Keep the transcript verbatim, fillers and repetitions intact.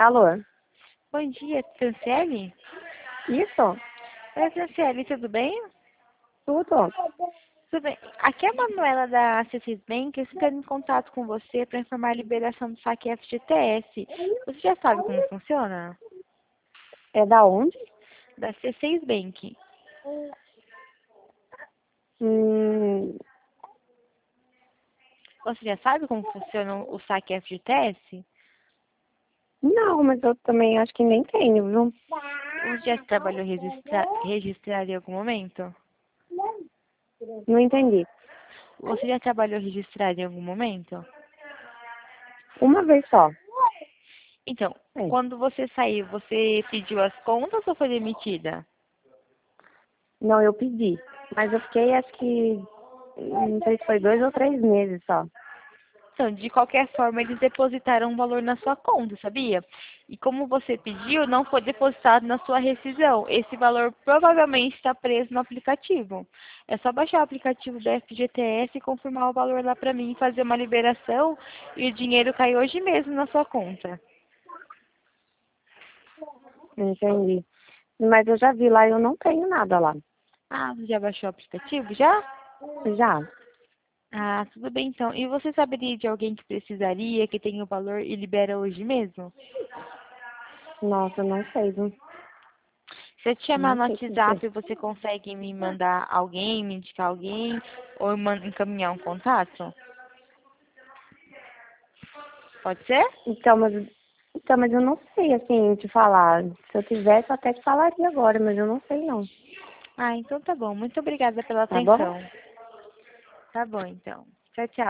Alô? Bom dia, Franciele? Isso? Oi, Franciele, tudo bem? Tudo? Tudo bem. Aqui é a Manuela da C seis Bank, eu estou entrando em contato com você para informar a liberação do saque F G T S. Você já sabe como funciona? É da onde? Da C seis Bank. Hum, Você já sabe como funciona o saque F G T S? não, mas eu também acho que nem tenho, viu? Você já trabalhou registra registrado em algum momento? Não entendi. Você já trabalhou registrado em algum momento? Uma vez só. Então, É. quando você saiu, você pediu as contas ou foi demitida? Não, eu pedi. Mas eu fiquei, acho que, não sei se foi dois ou três meses só. Então, de qualquer forma, eles depositaram um valor na sua conta, sabia? E como você pediu, não foi depositado na sua rescisão. Esse valor provavelmente está preso no aplicativo. É só baixar o aplicativo da F G T S e confirmar o valor lá para mim, fazer uma liberação e o dinheiro cai hoje mesmo na sua conta. Entendi. Mas eu já vi lá e eu não tenho nada lá. Ah, você já baixou o aplicativo? Já? Já. Ah, tudo bem então. E você saberia de alguém que precisaria, que tem o valor e libera hoje mesmo? Nossa, eu não sei, viu? Se eu te chamar Não no sei te dizer. WhatsApp, você consegue me mandar alguém, me indicar alguém, ou man- encaminhar um contato? Pode ser? Então, mas, então, mas eu não sei, assim, te falar. Se eu tivesse, eu até te falaria agora, mas eu não sei, não. Ah, então tá bom. Muito obrigada pela Tá bom? atenção. Tá bom, então. Tchau, tchau.